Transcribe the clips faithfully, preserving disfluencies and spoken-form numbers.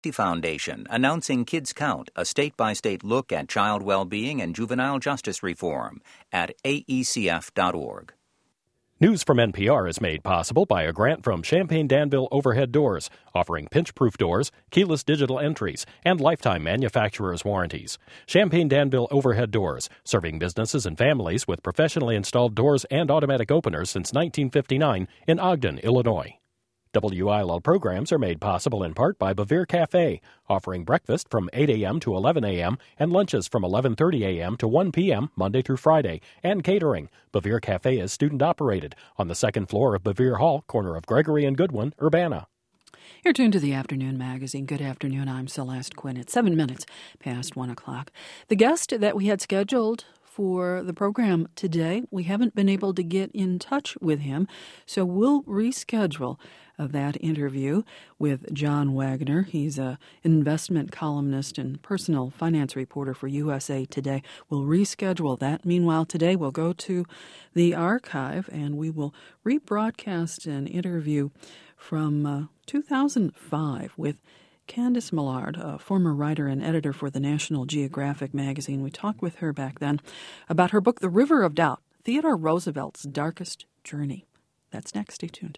Foundation announcing Kids Count, a state-by-state look at child well-being and juvenile justice reform at A E C F dot org. News from N P R is made possible by a grant from Champaign-Danville Overhead Doors, offering pinch-proof doors, keyless digital entries, and lifetime manufacturer's warranties. Champaign-Danville Overhead Doors, serving businesses and families with professionally installed doors and automatic openers since nineteen fifty-nine in Ogden, Illinois. W I L L programs are made possible in part by Bevere Cafe, offering breakfast from eight a.m. to eleven a.m. and lunches from eleven thirty a.m. to one p.m. Monday through Friday, and catering. Bevere Cafe is student-operated on the second floor of Bevere Hall, corner of Gregory and Goodwin, Urbana. You're tuned to the Afternoon Magazine. Good afternoon. I'm Celeste Quinn. It's seven minutes past one o'clock. The guest that we had scheduled for the program today, we haven't been able to get in touch with him, so we'll reschedule uh, that interview with John Wagner. He's an investment columnist and personal finance reporter for U S A Today. We'll reschedule that. Meanwhile, today we'll go to the archive and we will rebroadcast an interview from uh, two thousand five with Candice Millard, a former writer and editor for the National Geographic magazine. We talked with her back then about her book, The River of Doubt, Theodore Roosevelt's Darkest Journey. That's next. Stay tuned.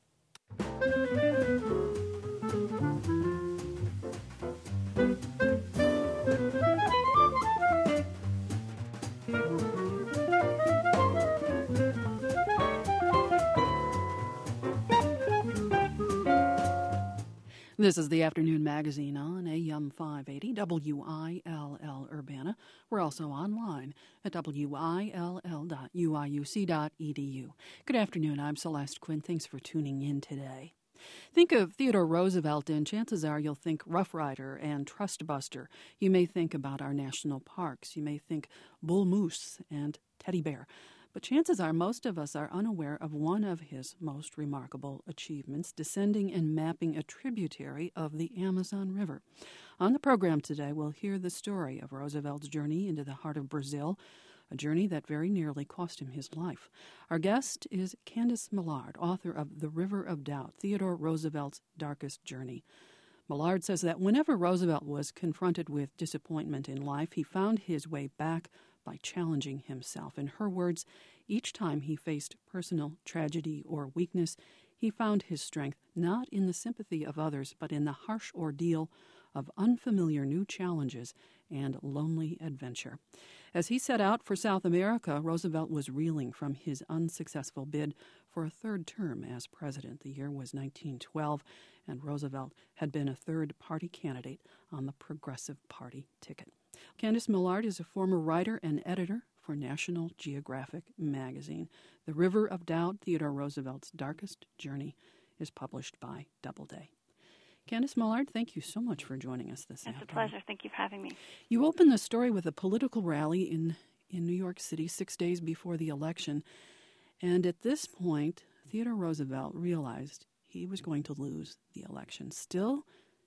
This is the Afternoon Magazine on A M five eighty, W I L L Urbana. We're also online at W I L L dot U I U C dot E D U. Good afternoon. I'm Celeste Quinn. Thanks for tuning in today. Think of Theodore Roosevelt, and chances are you'll think Rough Rider and Trust Buster. You may think about our national parks. You may think Bull Moose and Teddy Bear. But chances are most of us are unaware of one of his most remarkable achievements, descending and mapping a tributary of the Amazon River. On the program today, we'll hear the story of Roosevelt's journey into the heart of Brazil, a journey that very nearly cost him his life. Our guest is Candice Millard, author of The River of Doubt, Theodore Roosevelt's Darkest Journey. Millard says that whenever Roosevelt was confronted with disappointment in life, he found his way back by challenging himself. In her words, each time he faced personal tragedy or weakness, he found his strength not in the sympathy of others, but in the harsh ordeal of unfamiliar new challenges and lonely adventure. As he set out for South America, Roosevelt was reeling from his unsuccessful bid for a third term as president. The year was nineteen twelve, and Roosevelt had been a third-party candidate on the Progressive Party ticket. Candice Millard is a former writer and editor for National Geographic magazine. The River of Doubt, Theodore Roosevelt's Darkest Journey, is published by Doubleday. Candice Millard, thank you so much for joining us this afternoon. It's a pleasure. Thank you for having me. You opened the story with a political rally in, in New York City six days before the election. And at this point, Theodore Roosevelt realized he was going to lose the election. Still,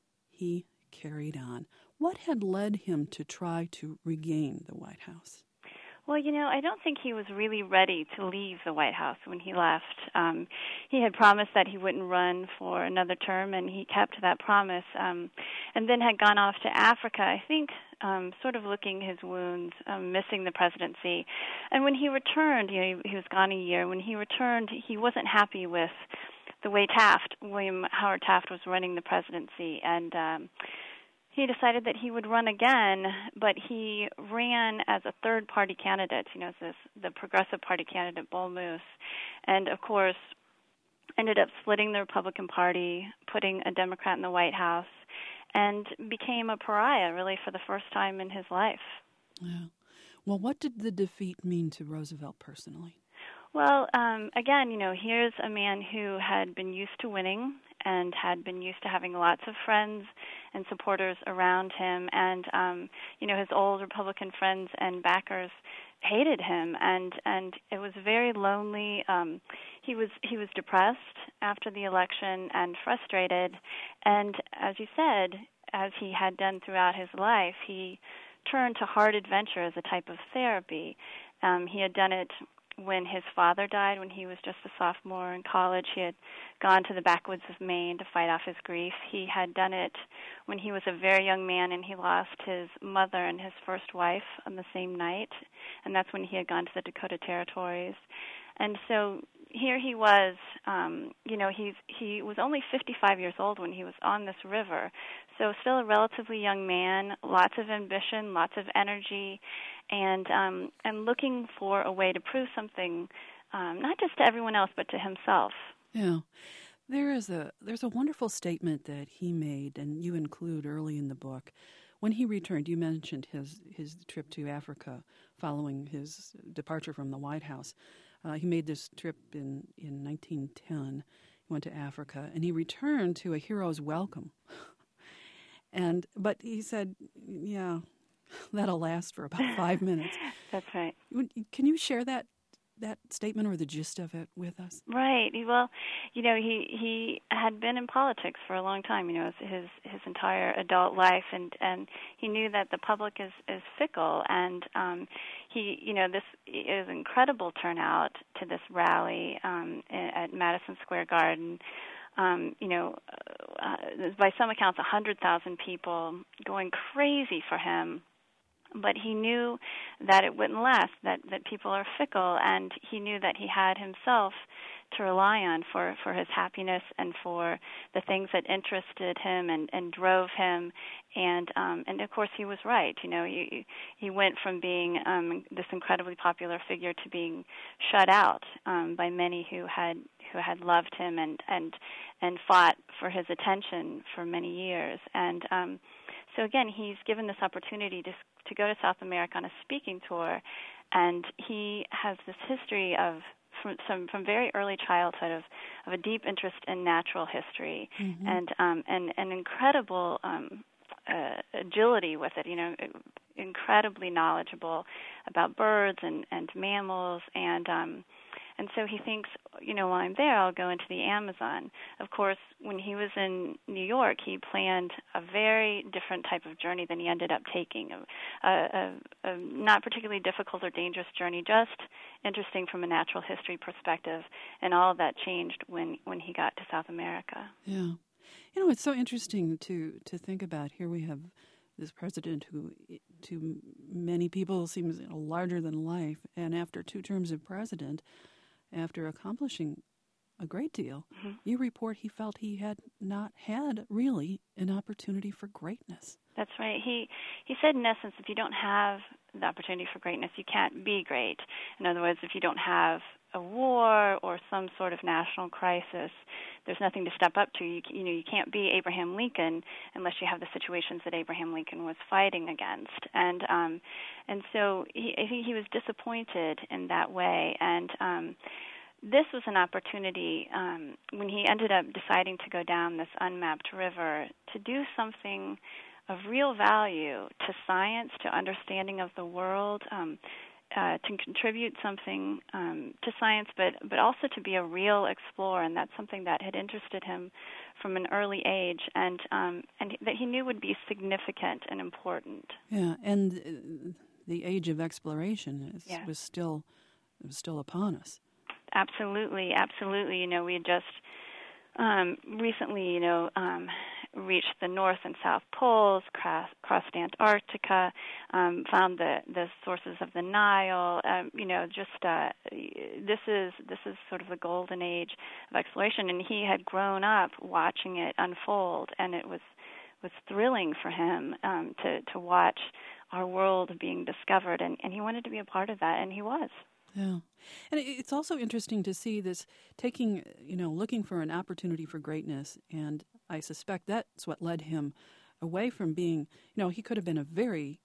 he carried on. What had led him to try to regain the White House? Well, you know, I don't think he was really ready to leave the White House when he left. Um, he had promised that he wouldn't run for another term, and he kept that promise, um, and then had gone off to Africa, I think, um, sort of licking his wounds, um, missing the presidency. And when he returned, you know, he, he was gone a year. When he returned, he wasn't happy with the way Taft, William Howard Taft, was running the presidency, and um, he decided that he would run again, but he ran as a third-party candidate, you know, as this, the Progressive Party candidate, Bull Moose, and, of course, ended up splitting the Republican Party, putting a Democrat in the White House, and became a pariah, really, for the first time in his life. Yeah. Well, what did the defeat mean to Roosevelt personally? Well, um, again, you know, here's a man who had been used to winning and had been used to having lots of friends and supporters around him. And, um, you know, his old Republican friends and backers hated him, and, and it was very lonely. Um, he was he was depressed after the election and frustrated. And as you said, as he had done throughout his life, he turned to hard adventure as a type of therapy. Um, he had done it when his father died, when he was just a sophomore in college. He had gone to the backwoods of Maine to fight off his grief. He had done it when he was a very young man, and he lost his mother and his first wife on the same night, and that's when he had gone to the Dakota Territories. And so here he was, um, you know, he's, he was only fifty-five years old when he was on this river, so still a relatively young man, lots of ambition, lots of energy, and um, and looking for a way to prove something, um, not just to everyone else, but to himself. Yeah. There is a there's a wonderful statement that he made, and you include early in the book. When he returned, you mentioned his, his trip to Africa following his departure from the White House. Uh, he made this trip in, in nineteen ten. He went to Africa, and he returned to a hero's welcome. and But he said, yeah, that'll last for about five minutes. That's right. Can you share that that statement or the gist of it with us? Right. Well, you know, he he had been in politics for a long time, you know, his his entire adult life, and and he knew that the public is is fickle, and um he, you know, this is incredible turnout to this rally um at Madison Square Garden. Um, you know, uh, by some accounts, one hundred thousand people going crazy for him. But he knew that it wouldn't last, that, that people are fickle, and he knew that he had himself to rely on for, for his happiness and for the things that interested him and, and drove him. And um, and of course he was right. You know, he he went from being um, this incredibly popular figure to being shut out um, by many who had who had loved him and and and fought for his attention for many years. And um, so again, he's given this opportunity to to go to South America on a speaking tour, and he has this history of from some from very early childhood of, of a deep interest in natural history, mm-hmm. and um, and an incredible um, uh, agility with it. You know, incredibly knowledgeable about birds and, and mammals, and um, and so he thinks, you know, while I'm there, I'll go into the Amazon. Of course, when he was in New York, he planned a very different type of journey than he ended up taking, a, a, a not particularly difficult or dangerous journey, just interesting from a natural history perspective, and all of that changed when, when he got to South America. Yeah. You know, it's so interesting to, to think about. Here we have this president who, to many people, seems larger than life, and after two terms of president, after accomplishing a great deal, mm-hmm. you report he felt he had not had really an opportunity for greatness. That's right. He he said, in essence, if you don't have the opportunity for greatness, you can't be great. In other words, if you don't have a war or some sort of national crisis, there's nothing to step up to. You, you know, you can't be Abraham Lincoln unless you have the situations that Abraham Lincoln was fighting against. And um, and so he, I think he was disappointed in that way. And um, this was an opportunity um, when he ended up deciding to go down this unmapped river to do something of real value to science, to understanding of the world, um, uh, to contribute something um, to science, but, but also to be a real explorer, and that's something that had interested him from an early age, and um, and that he knew would be significant and important. Yeah, and the age of exploration is, yeah. was still was still upon us. Absolutely, absolutely. You know, we had just um, recently, you know, um, reached the North and South Poles, cross, crossed Antarctica, um, found the, the sources of the Nile. Um, you know, just uh, this is this is sort of the golden age of exploration, and he had grown up watching it unfold, and it was was thrilling for him um, to to watch our world being discovered, and, and he wanted to be a part of that, and he was. Yeah. And it's also interesting to see this taking, you know, looking for an opportunity for greatness. And I suspect that's what led him away from being, you know, he could have been a very,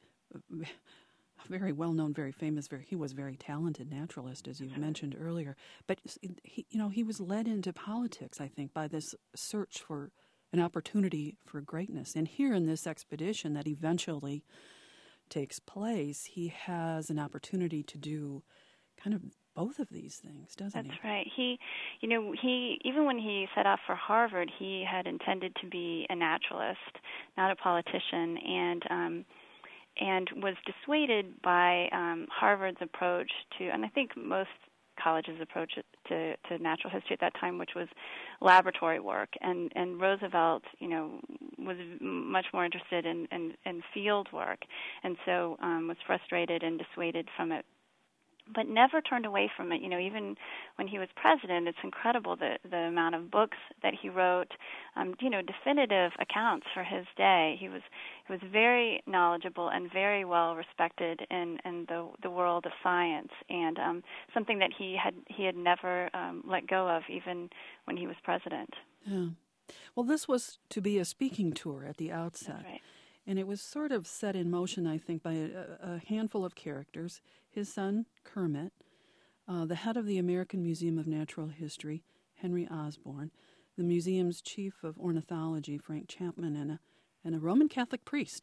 very well-known, very famous, very, he was very talented naturalist, as you mentioned earlier. But, he, you know, he was led into politics, I think, by this search for an opportunity for greatness. And here in this expedition that eventually takes place, he has an opportunity to do kind of both of these things, doesn't That's he? That's right. He, you know, he even when he set off for Harvard, he had intended to be a naturalist, not a politician, and um, and was dissuaded by um, Harvard's approach to, and I think most college's approach to, to natural history at that time, which was laboratory work. And, and Roosevelt, you know, was much more interested in, in, in field work, and so um, was frustrated and dissuaded from it, but never turned away from it. You know, even when he was president, it's incredible the the amount of books that he wrote, um, you know, definitive accounts for his day. He was he was very knowledgeable and very well respected in, in the the world of science, and um, something that he had he had never um, let go of even when he was president. Yeah. Well, this was to be a speaking tour at the outset. That's right. And it was sort of set in motion, I think, by a, a handful of characters. His son, Kermit, uh, the head of the American Museum of Natural History, Henry Osborne, the museum's chief of ornithology, Frank Chapman, and a, and a Roman Catholic priest.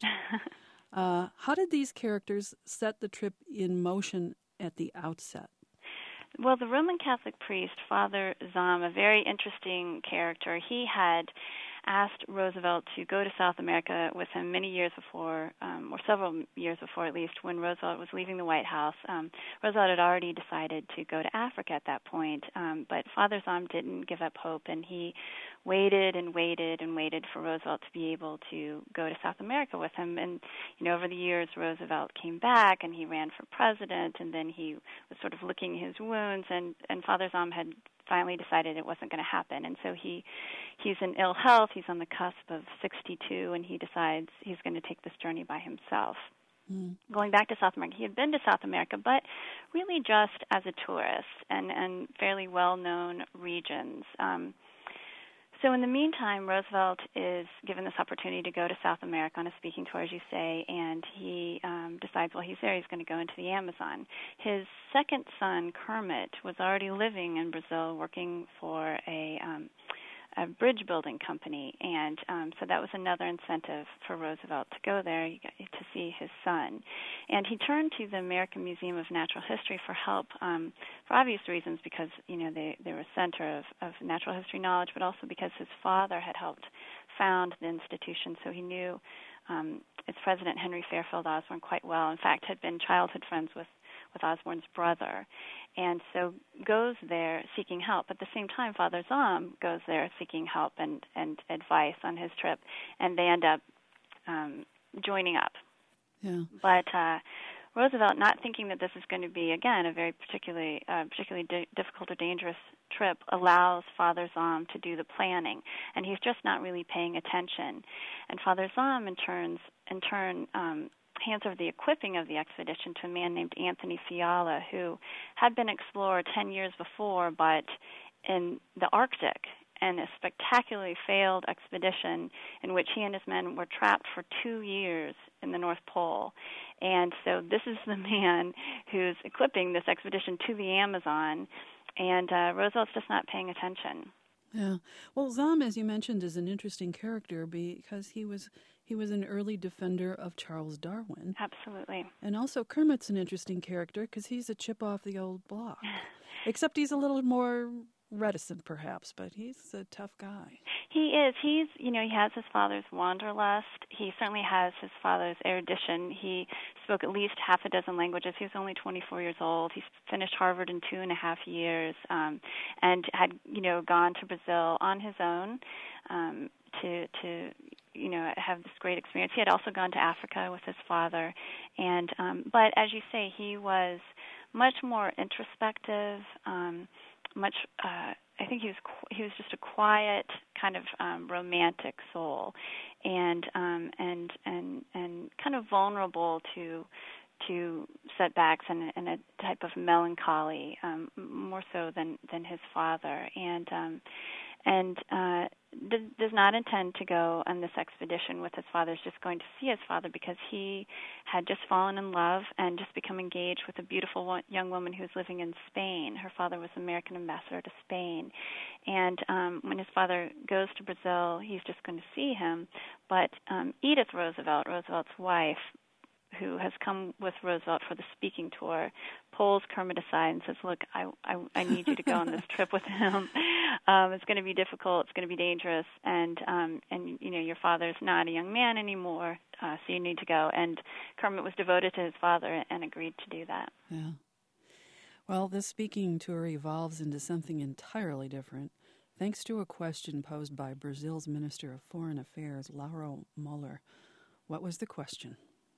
uh, how did these characters set the trip in motion at the outset? Well, the Roman Catholic priest, Father Zahm, a very interesting character, he had asked Roosevelt to go to South America with him many years before, um, or several years before at least, when Roosevelt was leaving the White House. Um, Roosevelt had already decided to go to Africa at that point, um, but Father Zahm didn't give up hope, and he waited and waited and waited for Roosevelt to be able to go to South America with him. And, you know, over the years, Roosevelt came back, and he ran for president, and then he was sort of licking his wounds, and, and Father Zahm had finally decided it wasn't going to happen. And so he he's in ill health. He's on the cusp of sixty-two, and he decides he's going to take this journey by himself. Mm. Going back to South America, he had been to South America, but really just as a tourist and, and fairly well-known regions. Um, so in the meantime, Roosevelt is given this opportunity to go to South America on a speaking tour, as you say, and he um, decides while he's there he's going to go into the Amazon. His second son, Kermit, was already living in Brazil working for a um, a bridge building company, and um, so that was another incentive for Roosevelt to go there to see his son. And he turned to the American Museum of Natural History for help, um, for obvious reasons, because you know they they were a center of, of natural history knowledge, but also because his father had helped found the institution, so he knew um, its president, Henry Fairfield Osborne, quite well. In fact, had been childhood friends with with Osborne's brother, and so goes there seeking help. At the same time, Father Zahm goes there seeking help and, and advice on his trip, and they end up um, joining up. Yeah. But uh, Roosevelt, not thinking that this is going to be, again, a very particularly uh, particularly di- difficult or dangerous trip, allows Father Zahm to do the planning, and he's just not really paying attention. And Father Zahm, in, turns, in turn, um, hands over the equipping of the expedition to a man named Anthony Fiala, who had been explored ten years before, but in the Arctic, and a spectacularly failed expedition in which he and his men were trapped for two years in the North Pole. And so this is the man who's equipping this expedition to the Amazon, and uh, Roosevelt's just not paying attention. Yeah. Well, Zahm, as you mentioned, is an interesting character because he was he was an early defender of Charles Darwin. Absolutely. And also Kermit's an interesting character because he's a chip off the old block. Except he's a little more reticent, perhaps, but he's a tough guy. He is. He's, you know, he has his father's wanderlust. He certainly has his father's erudition. He spoke at least half a dozen languages. He was only twenty-four years old. He finished Harvard in two and a half years, um, and had, you know, gone to Brazil on his own um, to to. you know, have this great experience. He had also gone to Africa with his father, and um, but as you say, he was much more introspective. Um, much, uh, I think he was qu- he was just a quiet kind of um, romantic soul, and um, and and and kind of vulnerable to to setbacks and, and a type of melancholy, um, more so than than his father, and. Um, and uh, does, does not intend to go on this expedition with his father. He's just going to see his father because he had just fallen in love and just become engaged with a beautiful one, young woman who was living in Spain. Her father was American ambassador to Spain. And um, when his father goes to Brazil, he's just going to see him. But um, Edith Roosevelt, Roosevelt's wife, who has come with Roosevelt for the speaking tour, pulls Kermit aside and says, look, I, I, I need you to go on this trip with him. Um, it's going to be difficult. It's going to be dangerous. And, um, and you know, your father's not a young man anymore, uh, so you need to go. And Kermit was devoted to his father and agreed to do that. Yeah. Well, this speaking tour evolves into something entirely different, thanks to a question posed by Brazil's Minister of Foreign Affairs, Lauro Muller. What was the question?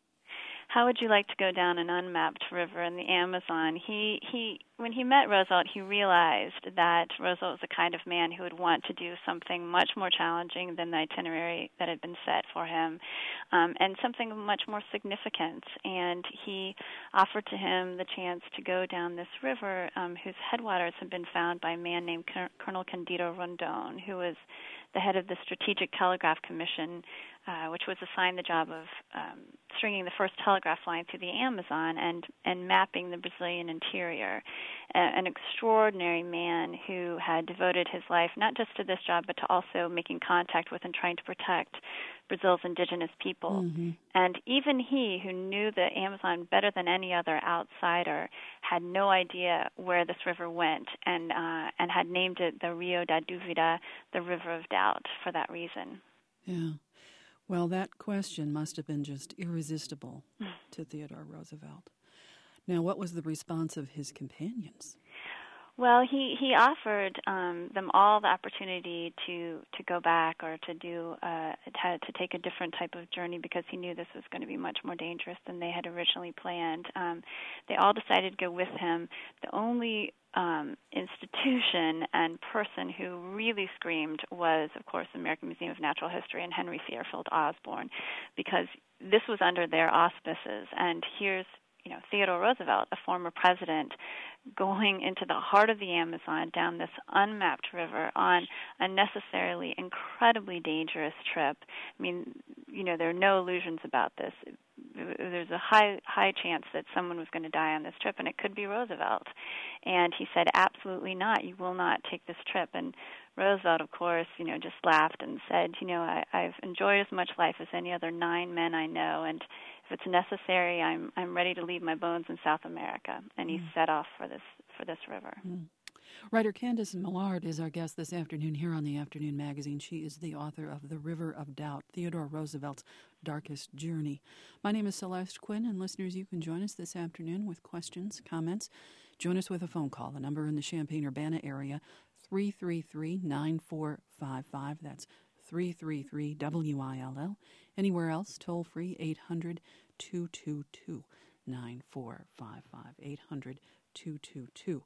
How would you like to go down an unmapped river in the Amazon? He, he, when he met Roosevelt, he realized that Roosevelt was the kind of man who would want to do something much more challenging than the itinerary that had been set for him, um, and something much more significant. And he offered to him the chance to go down this river, um, whose headwaters had been found by a man named Colonel Candido Rondon, who was the head of the Strategic Telegraph Commission, uh, which was assigned the job of um, stringing the first telegraph line through the Amazon and, and mapping the Brazilian interior. Uh, an extraordinary man who had devoted his life not just to this job, but to also making contact with and trying to protect Brazil's indigenous people. Mm-hmm. And even he, who knew the Amazon better than any other outsider, had no idea where this river went, and uh, and had named it the Rio da Dúvida, the River of Doubt, for that reason. Yeah. Well, that question must have been just irresistible to Theodore Roosevelt. Now, what was the response of his companions? Well, he, he offered um, them all the opportunity to, to go back or to do uh, to, to take a different type of journey because he knew this was going to be much more dangerous than they had originally planned. Um, they all decided to go with him. The only um, institution and person who really screamed was, of course, the American Museum of Natural History and Henry Fairfield Osborn, because this was under their auspices. And here's you know, Theodore Roosevelt, a former president, going into the heart of the Amazon down this unmapped river on a necessarily incredibly dangerous trip. I mean, you know, there are no illusions about this. There's a high high chance that someone was going to die on this trip, and it could be Roosevelt. And he said, absolutely not. You will not take this trip. And Roosevelt, of course, you know, just laughed and said, you know, I, I've enjoyed as much life as any other nine men I know, and if it's necessary, I'm I'm ready to leave my bones in South America. And he mm. set off for this for this river. Mm. Writer Candace Millard is our guest this afternoon here on the Afternoon Magazine. She is the author of The River of Doubt, Theodore Roosevelt's Darkest Journey. My name is Celeste Quinn, and listeners, you can join us this afternoon with questions, comments. Join us with a phone call. The number in the Champaign-Urbana area, three three three, nine four five five. That's three three three W I L L. Anywhere else, toll free, eight hundred, two two two, nine four five five, eight hundred, two two two,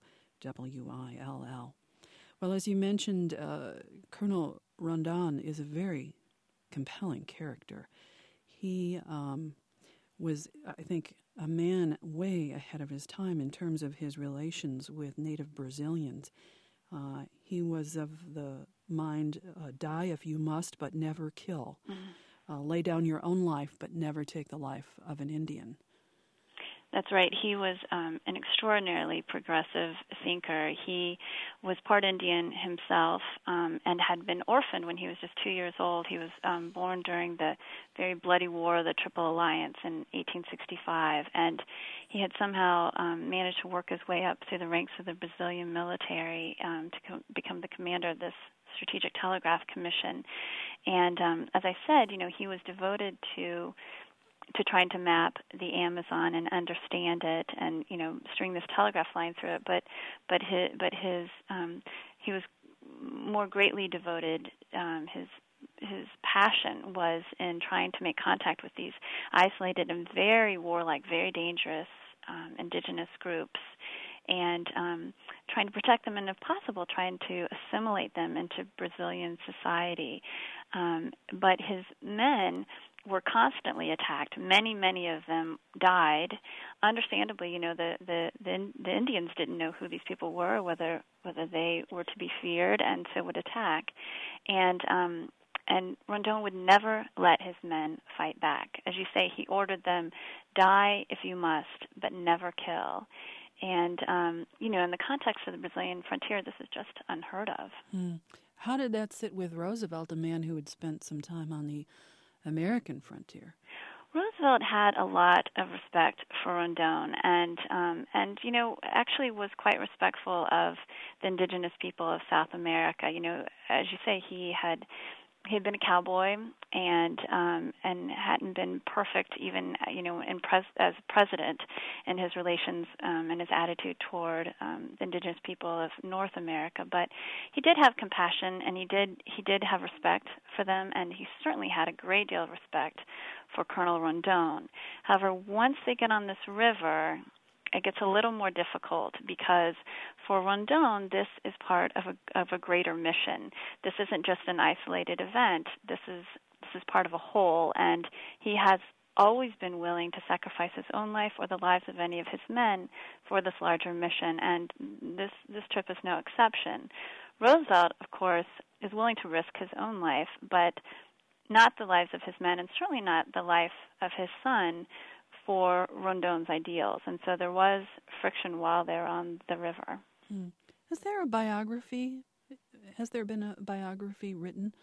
W I L L. Well, as you mentioned, uh, Colonel Rondon is a very compelling character. He um, was, I think, a man way ahead of his time in terms of his relations with native Brazilians. Uh, he was of the mind, uh, die if you must, but never kill. Mm-hmm. Uh, lay down your own life, but never take the life of an Indian. That's right. He was um, an extraordinarily progressive thinker. He was part Indian himself um, and had been orphaned when he was just two years old. He was um, born during the very bloody War of the Triple Alliance in eighteen sixty-five, and he had somehow um, managed to work his way up through the ranks of the Brazilian military um, to co- become the commander of this Strategic Telegraph Commission. And um, as I said, you know, he was devoted to to trying to map the Amazon and understand it, and you know, string this telegraph line through it. But but his but his um, he was more greatly devoted. Um, his his passion was in trying to make contact with these isolated and very warlike, very dangerous um, indigenous groups, and um, trying to protect them, and if possible, trying to assimilate them into Brazilian society. Um, but his men were constantly attacked. Many, many of them died. Understandably, you know, the, the, the, the Indians didn't know who these people were, whether whether they were to be feared, and so would attack. And um, and Rondon would never let his men fight back. As you say, he ordered them, die if you must, but never kill. And, um, you know, in the context of the Brazilian frontier, this is just unheard of. Mm. How did that sit with Roosevelt, a man who had spent some time on the American frontier? Roosevelt had a lot of respect for Rondon, and um, and you know, actually was quite respectful of the indigenous people of South America. You know, as you say, he had he had been a cowboy and um, and hadn't been perfect even you know in pres- as president in his relations um, and his attitude toward um, the indigenous people of North America. But he did have compassion, and he did he did have respect for them, and he certainly had a great deal of respect for Colonel Rondon. However, once they get on this river, it gets a little more difficult because for Rondon, this is part of a of a greater mission. This isn't just an isolated event. This is this is part of a whole, and he has always been willing to sacrifice his own life or the lives of any of his men for this larger mission, and this this trip is no exception. Roosevelt, of course, is willing to risk his own life, but not the lives of his men, and certainly not the life of his son, for Rondon's ideals. And so there was friction while they're on the river. Hmm. Is there a biography? Has there been a biography written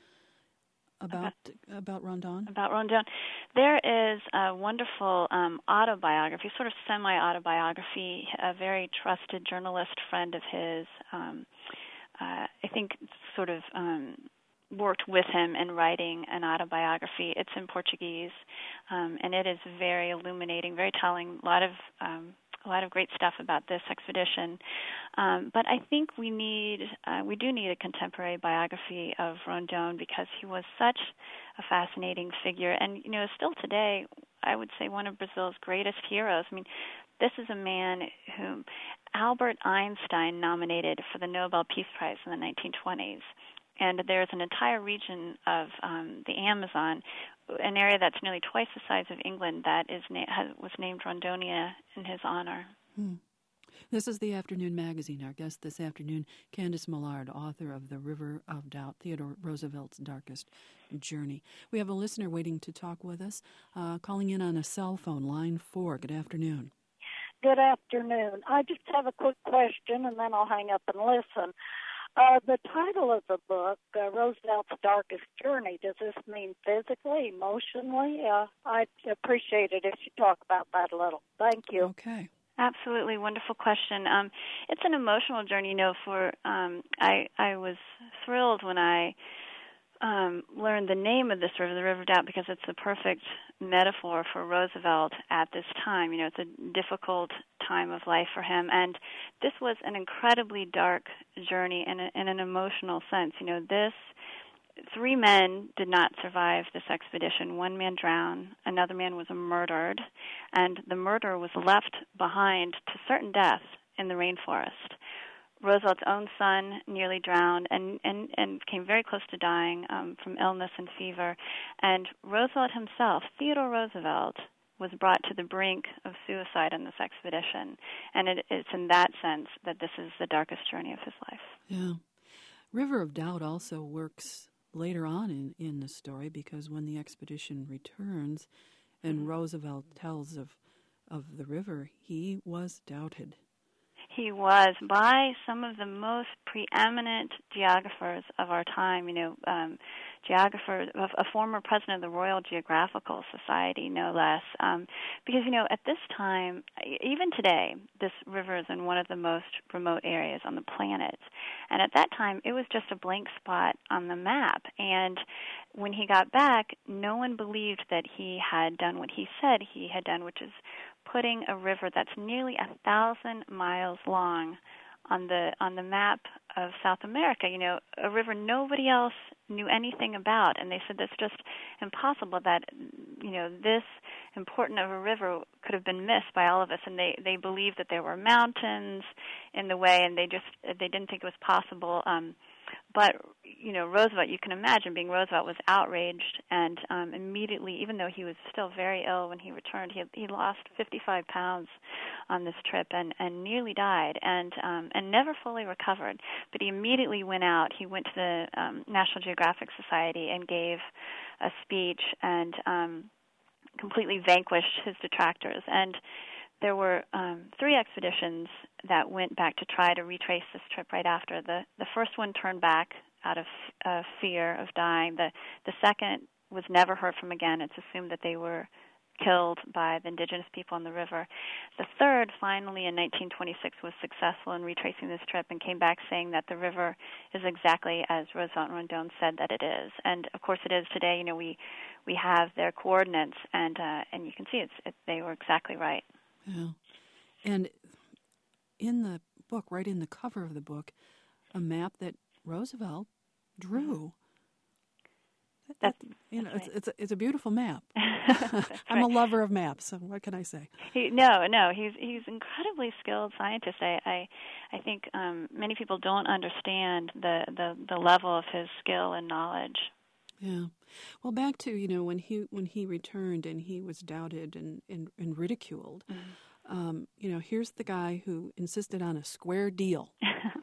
about about, about Rondon? About Rondon. There is a wonderful um, autobiography, sort of semi-autobiography. A very trusted journalist friend of his, um, uh, I think sort of um, worked with him in writing an autobiography. It's in Portuguese, um, and it is very illuminating, very telling. A lot of um, a lot of great stuff about this expedition. Um, but I think we need, uh, we do need a contemporary biography of Rondon because he was such a fascinating figure, and you know, still today, I would say one of Brazil's greatest heroes. I mean, this is a man whom Albert Einstein nominated for the Nobel Peace Prize in the nineteen twenties. And there's an entire region of um, the Amazon, an area that's nearly twice the size of England, that is na- has, was named Rondonia in his honor. Hmm. This is the Afternoon Magazine. Our guest this afternoon, Candace Millard, author of The River of Doubt, Theodore Roosevelt's Darkest Journey. We have a listener waiting to talk with us, uh, calling in on a cell phone, line four. Good afternoon. Good afternoon. I just have a quick question, and then I'll hang up and listen. Uh, the title of the book, uh, Roosevelt's Darkest Journey, does this mean physically, emotionally? Uh, I'd appreciate it if you talk about that a little. Thank you. Okay. Absolutely, wonderful question. Um, it's an emotional journey, you know. For um, I, I was thrilled when I um, learned the name of this river, the River of Doubt, because it's the perfect metaphor for Roosevelt at this time. You know, it's a difficult time of life for him, and this was an incredibly dark journey in, a, in an emotional sense. You know, this three men did not survive this expedition. One man drowned, another man was murdered, and the murderer was left behind to certain death in the rainforest. Roosevelt's own son nearly drowned and, and, and came very close to dying um, from illness and fever. And Roosevelt himself, Theodore Roosevelt, was brought to the brink of suicide on this expedition. And it, it's in that sense that this is the darkest journey of his life. Yeah. River of Doubt also works later on in, in the story, because when the expedition returns and mm-hmm. Roosevelt tells of, of the river, he was doubted. He was by some of the most preeminent geographers of our time, you know, um, geographer, a former president of the Royal Geographical Society, no less, um, because, you know, at this time, even today, this river is in one of the most remote areas on the planet. And at that time, it was just a blank spot on the map. And when he got back, no one believed that he had done what he said he had done, which is putting a river that's nearly a thousand miles long on the on the map of South America. You know, a river nobody else knew anything about, and they said that's just impossible that, you know, this important of a river could have been missed by all of us. And they they believed that there were mountains in the way, and they just they didn't think it was possible. Um, But, you know, Roosevelt, you can imagine being Roosevelt, was outraged, and um, immediately, even though he was still very ill when he returned, he he lost fifty-five pounds on this trip and, and nearly died and um, and never fully recovered. But he immediately went out. He went to the um, National Geographic Society and gave a speech and um, completely vanquished his detractors. And there were um, three expeditions that went back to try to retrace this trip right after. The the first one turned back out of uh, fear of dying. The the second was never heard from again. It's assumed that they were killed by the indigenous people on the river. The third, finally, in nineteen twenty-six, was successful in retracing this trip and came back saying that the river is exactly as Roosevelt and Rondon said that it is. And, of course, it is today. You know, we we have their coordinates, and uh, and you can see it's it, they were exactly right. Yeah. And in the book, right in the cover of the book, a map that Roosevelt drew. That's, you know, that's it's right. it's a, it's a beautiful map. I'm right. a lover of maps, so what can I say? He, no, no, he's he's incredibly skilled scientist. I I, I think um, many people don't understand the, the, the level of his skill and knowledge. Yeah. Well, back to, you know, when he when he returned and he was doubted and, and, and ridiculed, mm-hmm. um, you know, here's the guy who insisted on a square deal.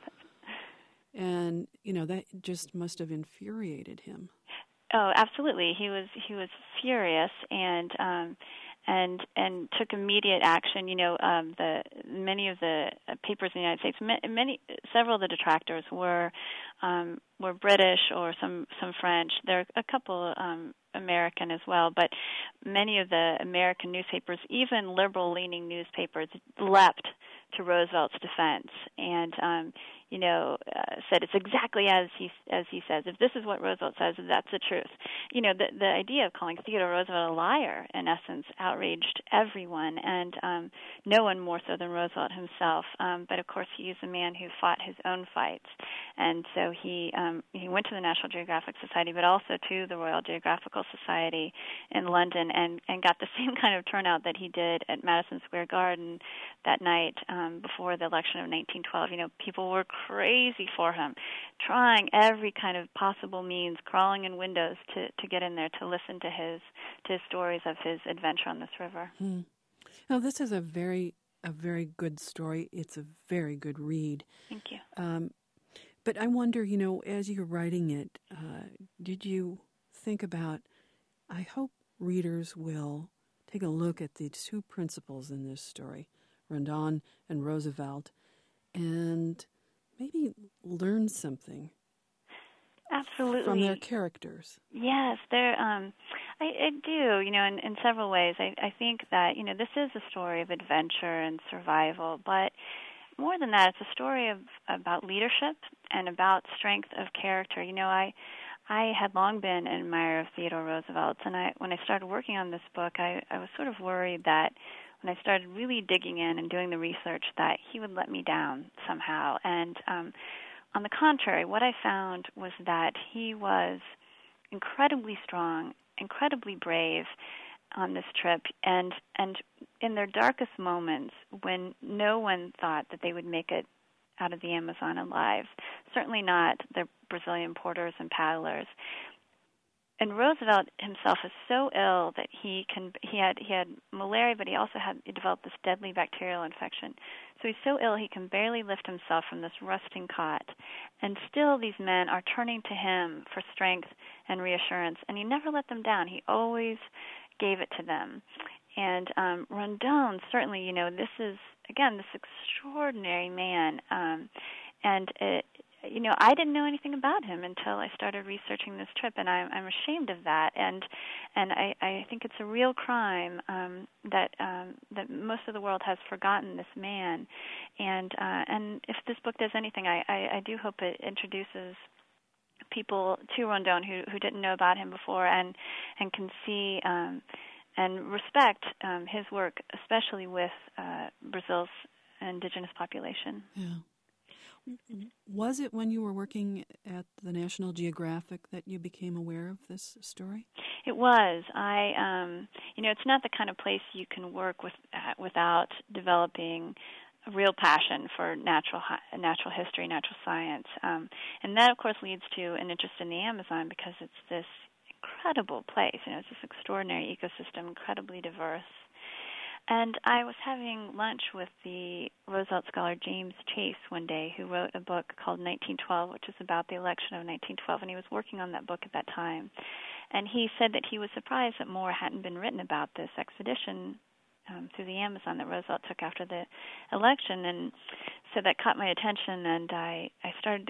And, you know, that just must have infuriated him. Oh, absolutely. He was he was furious and um, and and took immediate action. You know, um, the many of the papers in the United States, many several of the detractors were um, were British or some some French. There are a couple um, American as well, but many of the American newspapers, even liberal-leaning newspapers, leapt to Roosevelt's defense and um, you know uh, said it's exactly as he as he says. If this is what Roosevelt says, that's the truth. You know, the the idea of calling Theodore Roosevelt a liar, in essence, outraged everyone, and um, no one more so than Roosevelt himself. Um, but of course, he is a man who fought his own fights, and so he um, he went to the National Geographic Society, but also to the Royal Geographical Society in London, and and got the same kind of turnout that he did at Madison Square Garden that night um, before the election of nineteen twelve. You know, people were crazy for him, trying every kind of possible means, crawling in windows to, to get in there to listen to his to his stories of his adventure on this river. Hmm. Now, this is a very a very good story. It's a very good read. Thank you. Um, but I wonder, you know, as you're writing it, uh, did you think about, I hope readers will take a look at the two principals in this story, Rondon and Roosevelt, and maybe learn something Absolutely from their characters. Yes, they're. Um, I, I do. You know, in, in several ways. I, I think that you know this is a story of adventure and survival, but more than that, it's a story of about leadership and about strength of character. You know, I I had long been an admirer of Theodore Roosevelt, and I when I started working on this book, I, I was sort of worried that when I started really digging in and doing the research, that he would let me down somehow. And um, on the contrary, what I found was that he was incredibly strong, incredibly brave on this trip, and and in their darkest moments, when no one thought that they would make it out of the Amazon alive, certainly not the Brazilian porters and paddlers. And Roosevelt himself is so ill that he can he had he had malaria, but he also had he developed this deadly bacterial infection. So he's so ill he can barely lift himself from this rusting cot. And still these men are turning to him for strength and reassurance, and he never let them down. He always gave it to them. And um, Rondon, certainly, you know, this is, again, this extraordinary man. Um, and, it, you know, I didn't know anything about him until I started researching this trip, and I'm, I'm ashamed of that. And and I, I think it's a real crime um, that um, that most of the world has forgotten this man. And uh, and if this book does anything, I, I, I do hope it introduces people to Rondon who, who didn't know about him before and, and can see um, and respect um, his work, especially with uh, Brazil's indigenous population. Yeah. Was it when you were working at the National Geographic that you became aware of this story? It was. I, um, you know, it's not the kind of place you can work with uh, without developing a real passion for natural natural history, natural science, um, and that, of course, leads to an interest in the Amazon because it's this incredible place. You know, it's this extraordinary ecosystem, incredibly diverse. And I was having lunch with the Roosevelt scholar James Chase one day, who wrote a book called nineteen twelve, which is about the election of nineteen twelve, and he was working on that book at that time. And he said that he was surprised that more hadn't been written about this expedition um, through the Amazon that Roosevelt took after the election. And so that caught my attention, and I, I started to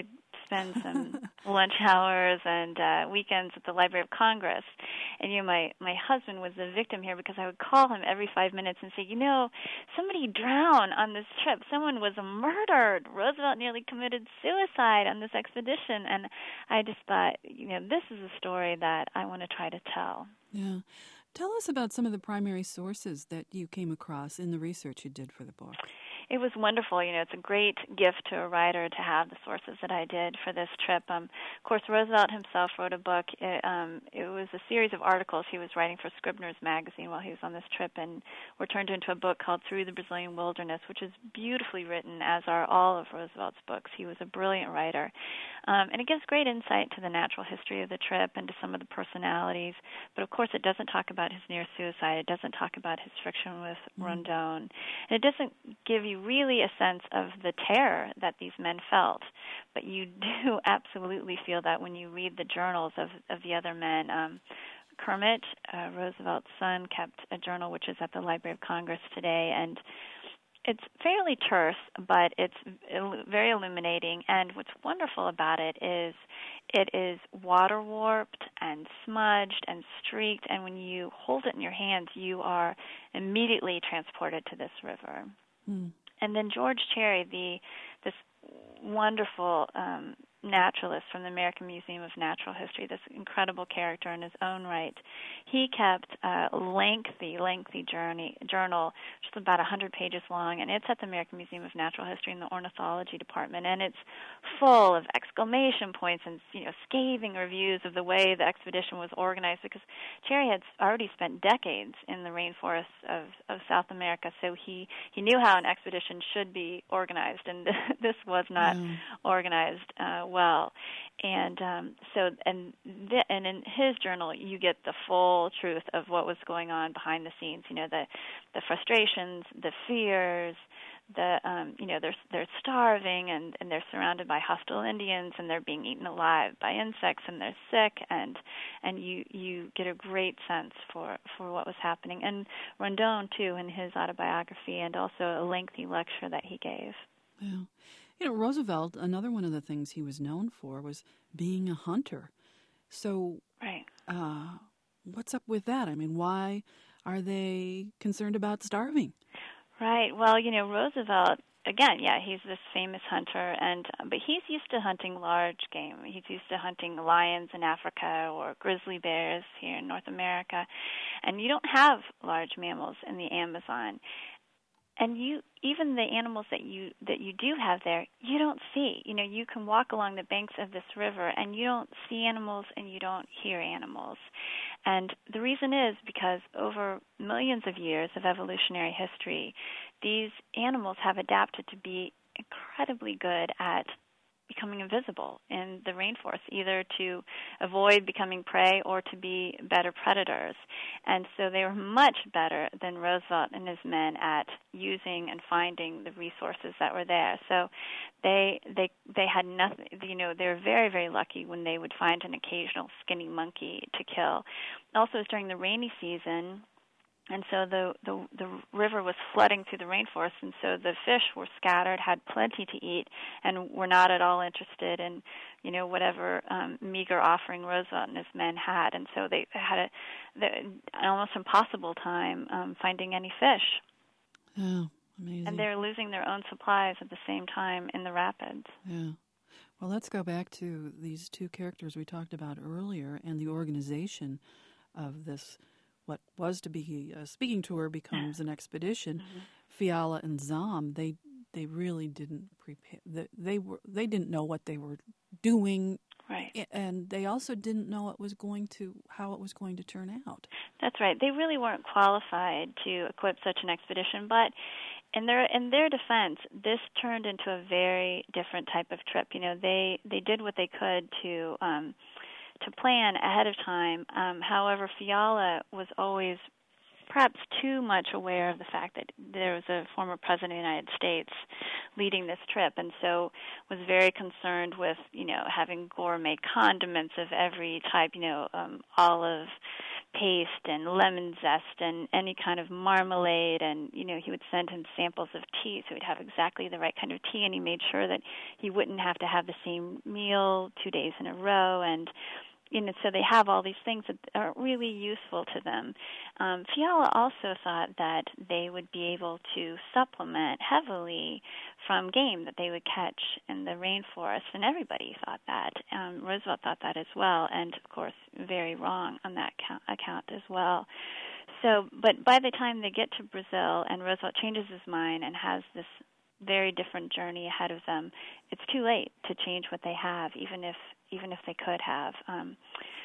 spend some lunch hours and uh, weekends at the Library of Congress. And, you know, my, my husband was the victim here because I would call him every five minutes and say, you know, somebody drowned on this trip. Someone was murdered. Roosevelt nearly committed suicide on this expedition. And I just thought, you know, this is a story that I want to try to tell. Yeah. Tell us about some of the primary sources that you came across in the research you did for the book. It was wonderful. You know, it's a great gift to a writer to have the sources that I did for this trip. Um, of course, Roosevelt himself wrote a book. It, um, it was a series of articles he was writing for Scribner's magazine while he was on this trip, and were turned into a book called Through the Brazilian Wilderness, which is beautifully written, as are all of Roosevelt's books. He was a brilliant writer. Um, and it gives great insight to the natural history of the trip and to some of the personalities. But, of course, it doesn't talk about his near suicide. It doesn't talk about his friction with mm-hmm. Rondon. And it doesn't give you really a sense of the terror that these men felt. But you do absolutely feel that when you read the journals of, of the other men. Um, Kermit, uh, Roosevelt's son, kept a journal which is at the Library of Congress today, and it's fairly terse, but it's very illuminating. And what's wonderful about it is it is water-warped and smudged and streaked, and when you hold it in your hands, you are immediately transported to this river. Mm. And then George Cherry, the this wonderful um, naturalist from the American Museum of Natural History, this incredible character in his own right, he kept a lengthy, lengthy journey, journal, just about one hundred pages long, and it's at the American Museum of Natural History in the Ornithology Department, and it's full of exclamation points and, you know, scathing reviews of the way the expedition was organized, because Cherry had already spent decades in the rainforests of, of South America, so he, he knew how an expedition should be organized, and this was not mm. organized uh, well. And um, so, and th- and in his journal, you get the full truth of what was going on behind the scenes. You know, the the frustrations, the fears, the um, you know, they're they're starving and, and they're surrounded by hostile Indians and they're being eaten alive by insects and they're sick, and and you you get a great sense for, for what was happening. And Rondon too, in his autobiography, and also a lengthy lecture that he gave. Yeah. You know, Roosevelt, another one of the things he was known for was being a hunter. So, right. uh, what's up with that? I mean, why are they concerned about starving? Right. Well, you know, Roosevelt, again, yeah, he's this famous hunter, and but he's used to hunting large game. He's used to hunting lions in Africa or grizzly bears here in North America, and you don't have large mammals in the Amazon. And you, even the animals that you that you do have there, you don't see. You know, you can walk along the banks of this river, and you don't see animals, and you don't hear animals. And the reason is because over millions of years of evolutionary history, these animals have adapted to be incredibly good at becoming invisible in the rainforest, either to avoid becoming prey or to be better predators. And so they were much better than Roosevelt and his men at using and finding the resources that were there. So they they they had nothing, you know, they were very, very lucky when they would find an occasional skinny monkey to kill. Also, it was during the rainy season, and so the, the the river was flooding through the rainforest, and so the fish were scattered, had plenty to eat, and were not at all interested in, you know, whatever um, meager offering Roosevelt and his men had. And so they had a, the, an almost impossible time um, finding any fish. Oh, amazing. And they're losing their own supplies at the same time in the rapids. Yeah. Well, let's go back to these two characters we talked about earlier and the organization of this. What was to be a speaking tour becomes an expedition. Mm-hmm. Fiala and Zahm, they they really didn't prepare. They, they were they didn't know what they were doing, right? And they also didn't know it was going to how it was going to turn out. That's right. They really weren't qualified to equip such an expedition, but in their in their defense, this turned into a very different type of trip. You know, they they did what they could to. Um, to plan ahead of time. Um, however, Fiala was always perhaps too much aware of the fact that there was a former president of the United States leading this trip, and so was very concerned with, you know, having gourmet condiments of every type, you know, um, olive paste and lemon zest and any kind of marmalade, and you know he would send him samples of tea so he'd have exactly the right kind of tea, and he made sure that he wouldn't have to have the same meal two days in a row, and you know, so they have all these things that are really useful to them. Um, Fiala also thought that they would be able to supplement heavily from game that they would catch in the rainforest, and everybody thought that. Um, Roosevelt thought that as well, and of course, very wrong on that count, account as well. So, but by the time they get to Brazil and Roosevelt changes his mind and has this very different journey ahead of them, it's too late to change what they have, even if even if they could have. Um,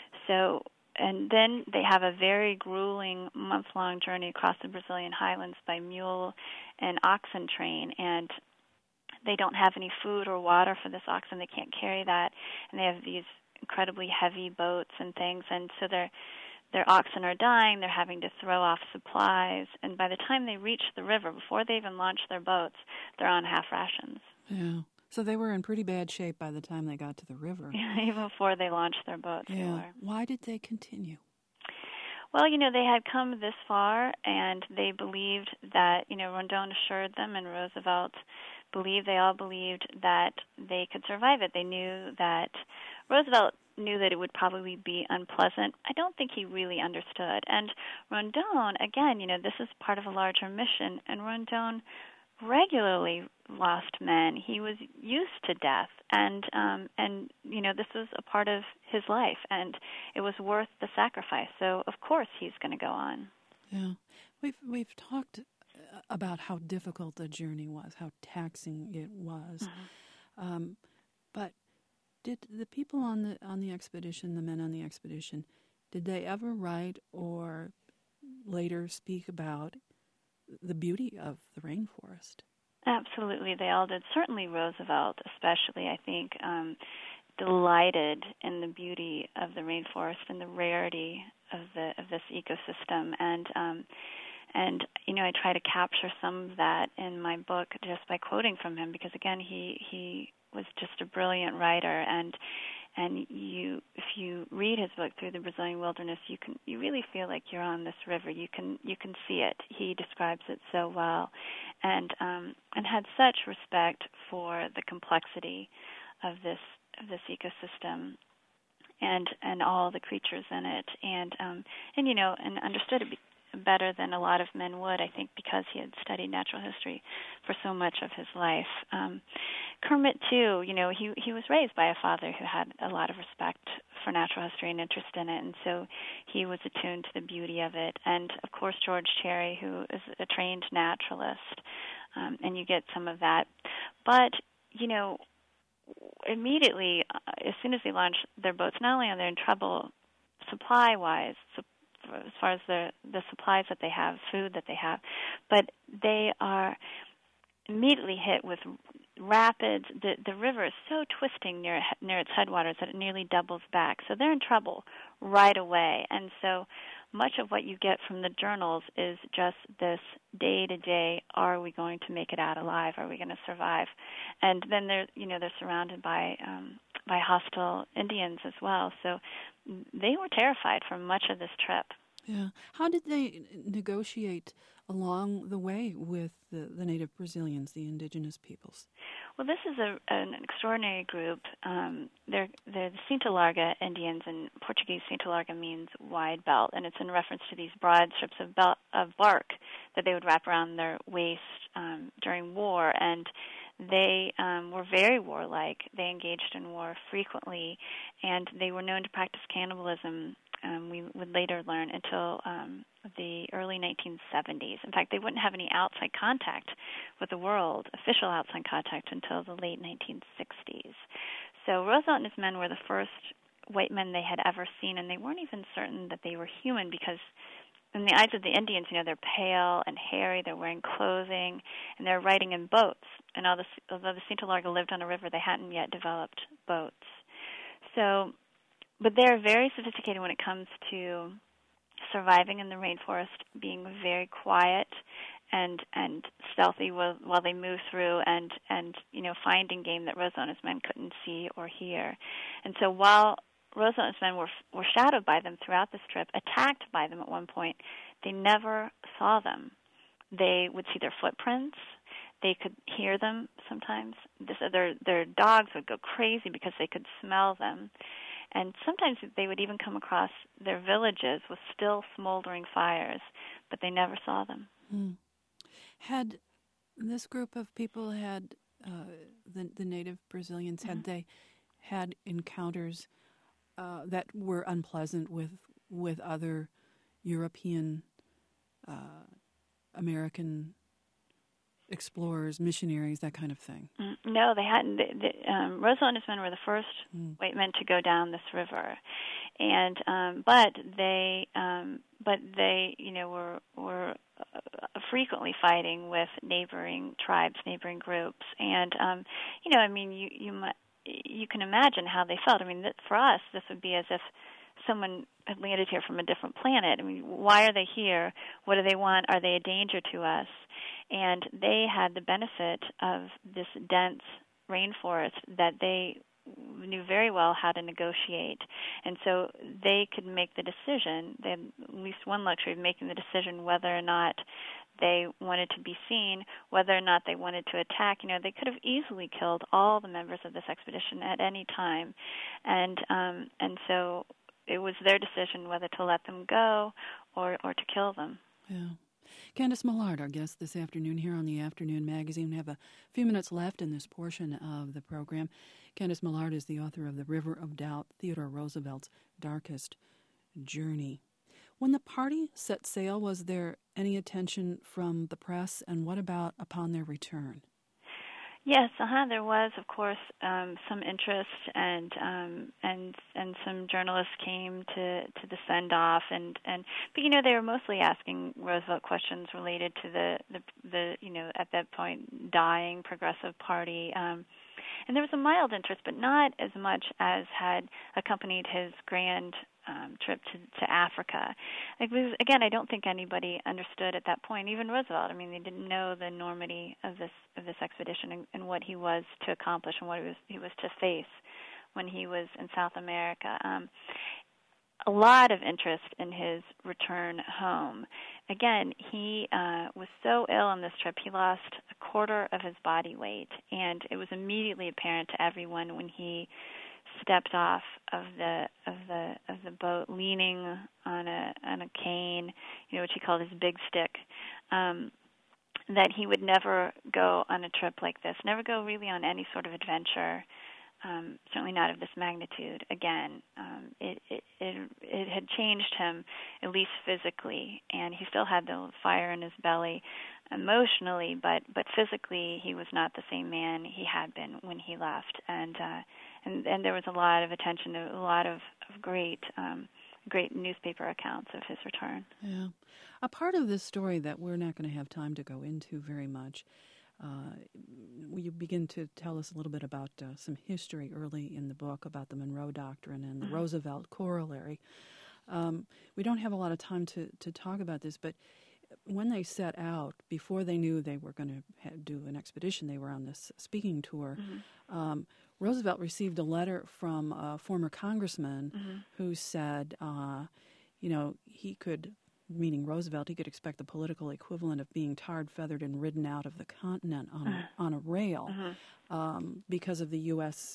so, and then they have a very grueling month-long journey across the Brazilian highlands by mule and oxen train, and they don't have any food or water for this oxen. They can't carry that, and they have these incredibly heavy boats and things, and so their their oxen are dying. They're having to throw off supplies, and by the time they reach the river, before they even launch their boats, they're on half rations. Yeah. So they were in pretty bad shape by the time they got to the river. Yeah, even before they launched their boats. Yeah. They were. Why did they continue? Well, you know, they had come this far, and they believed that, you know, Rondon assured them, and Roosevelt believed, they all believed that they could survive it. They knew that, Roosevelt knew that it would probably be unpleasant. I don't think he really understood. And Rondon, again, you know, this is part of a larger mission, and Rondon regularly lost men. He was used to death, and um, and you know this was a part of his life, and it was worth the sacrifice. So of course he's going to go on. Yeah, we've we've talked about how difficult the journey was, how taxing it was, mm-hmm. um, but did the people on the on the expedition, the men on the expedition, did they ever write or later speak about the beauty of the rainforest? Absolutely, they all did. Certainly Roosevelt, especially, I think, um, delighted in the beauty of the rainforest and the rarity of the of this ecosystem. And um, and you know, I try to capture some of that in my book just by quoting from him, because again, he he was just a brilliant writer, and and you, if you read his book Through the Brazilian Wilderness, you can you really feel like you're on this river. You can you can see it. He describes it so well, and um, and had such respect for the complexity of this of this ecosystem, and and all the creatures in it, and um, and you know, and understood it better than a lot of men would, I think, because he had studied natural history for so much of his life. Um, Kermit, too, you know, he he was raised by a father who had a lot of respect for natural history and interest in it, and so he was attuned to the beauty of it. And, of course, George Cherry, who is a trained naturalist, um, and you get some of that. But, you know, immediately, uh, as soon as they launch their boats, not only are they in trouble supply-wise, so as far as the the supplies that they have, food that they have, but they are immediately hit with rapids. The the river is so twisting near near its headwaters that it nearly doubles back. So they're in trouble right away. And so much of what you get from the journals is just this day-to-day, are we going to make it out alive? Are we going to survive? And then they're, you know, they're surrounded by um, by hostile Indians as well. So they were terrified for much of this trip. Yeah. How did they negotiate along the way with the, the native Brazilians, the indigenous peoples? Well, this is a, an extraordinary group. Um, they're, they're the Cinta Larga Indians, and Portuguese Cinta Larga means wide belt, and it's in reference to these broad strips of, belt, of bark that they would wrap around their waist um, during war, and they um, were very warlike. They engaged in war frequently, and they were known to practice cannibalism. Um, we would later learn until um, the early nineteen seventies. In fact, they wouldn't have any outside contact with the world, official outside contact, until the late nineteen sixties. So Roosevelt and his men were the first white men they had ever seen, and they weren't even certain that they were human because in the eyes of the Indians, you know, they're pale and hairy, they're wearing clothing, and they're riding in boats. And although the, although the Cinta Larga lived on a river, they hadn't yet developed boats. So, but they're very sophisticated when it comes to surviving in the rainforest, being very quiet and and stealthy while, while they move through, and, and you know, finding game that Roosevelt and his men couldn't see or hear. And so while Roosevelt and his men were were shadowed by them throughout this trip, attacked by them at one point. They never saw them. They would see their footprints. They could hear them sometimes. This, their their dogs would go crazy because they could smell them. And sometimes they would even come across their villages with still smoldering fires, but they never saw them. Mm. Had this group of people had, uh, the, the native Brazilians, mm-hmm. had they had encounters uh, that were unpleasant with with other European, uh, American explorers, missionaries, that kind of thing? Mm, no, they hadn't. The, the, um, Roosevelt and his men were the first mm. white men to go down this river, and um, but they, um, but they, you know, were were uh, frequently fighting with neighboring tribes, neighboring groups, and um, you know, I mean, you you might, you can imagine how they felt. I mean, that for us, this would be as if someone had landed here from a different planet. I mean, why are they here? What do they want? Are they a danger to us? And they had the benefit of this dense rainforest that they knew very well how to negotiate. And so they could make the decision, they had at least one luxury of making the decision whether or not they wanted to be seen, whether or not they wanted to attack. You know, they could have easily killed all the members of this expedition at any time. And um, and so it was their decision whether to let them go or, or to kill them. Yeah. Candace Millard, our guest this afternoon here on the Afternoon Magazine. We have a few minutes left in this portion of the program. Candace Millard is the author of The River of Doubt, Theodore Roosevelt's Darkest Journey. When the party set sail, was there any attention from the press, and what about upon their return? Yes, uh-huh. There was, of course, um, some interest, and um, and and some journalists came to, to the send-off, and, and but you know they were mostly asking Roosevelt questions related to the, the the you know at that point dying Progressive Party, um, and there was a mild interest, but not as much as had accompanied his grand Um, trip to, to Africa. It was, again, I don't think anybody understood at that point, even Roosevelt. I mean, they didn't know the enormity of this of this expedition and, and what he was to accomplish and what he was he was to face when he was in South America. Um, a lot of interest in his return home. Again, he uh, was so ill on this trip, he lost a quarter of his body weight, and it was immediately apparent to everyone when he stepped off of the of the of the boat, leaning on a on a cane, you know, which he called his big stick, um, that he would never go on a trip like this, never go really on any sort of adventure, um, certainly not of this magnitude. Again, um, it, it it it had changed him, at least physically, and he still had the fire in his belly emotionally, but but physically he was not the same man he had been when he left, and uh, and and there was a lot of attention, a lot of, of great um, great newspaper accounts of his return. Yeah, a part of this story that we're not going to have time to go into very much. Uh, you begin to tell us a little bit about uh, some history early in the book about the Monroe Doctrine and the mm-hmm. Roosevelt Corollary. Um, we don't have a lot of time to, to talk about this, but when they set out, before they knew they were going to ha- do an expedition, they were on this speaking tour, mm-hmm. um, Roosevelt received a letter from a former congressman mm-hmm. who said, uh, you know, he could, meaning Roosevelt, he could expect the political equivalent of being tarred, feathered, and ridden out of the continent on, uh-huh. a, on a rail uh-huh. um, because of the U S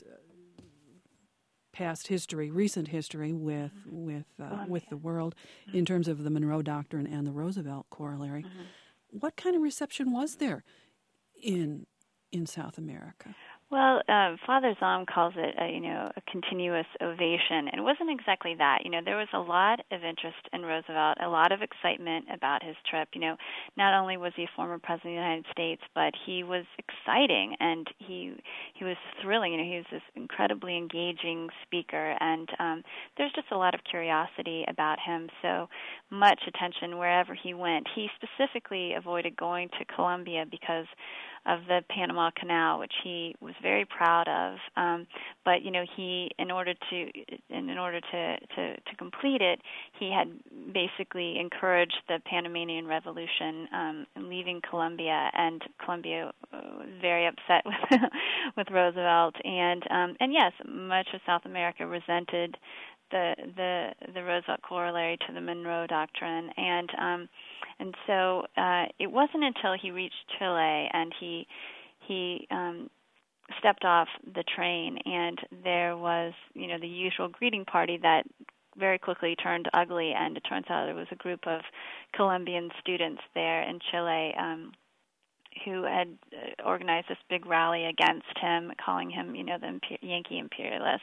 past history, recent history with mm-hmm. with uh, well, with the world mm-hmm. in terms of the Monroe Doctrine and the Roosevelt Corollary. Mm-hmm. What kind of reception was there in in South America? Well, uh, Father Zahm calls it, a, you know, a continuous ovation, and it wasn't exactly that. You know, there was a lot of interest in Roosevelt, a lot of excitement about his trip. You know, not only was he a former president of the United States, but he was exciting, and he he was thrilling. You know, he was this incredibly engaging speaker, and um, there's just a lot of curiosity about him. So much attention wherever he went. He specifically avoided going to Colombia because of the Panama Canal, which he was very proud of. Um, but you know, he in order to in, in order to, to to complete it, he had basically encouraged the Panamanian Revolution, um, leaving Colombia, and Colombia was very upset with with Roosevelt, and um, and yes, much of South America resented the the the Roosevelt corollary to the Monroe Doctrine, and um, and so uh, it wasn't until he reached Chile and he he um, stepped off the train, and there was, you know, the usual greeting party that very quickly turned ugly, and it turns out there was a group of Colombian students there in Chile um, who had organized this big rally against him, calling him, you know, the imper- Yankee imperialist.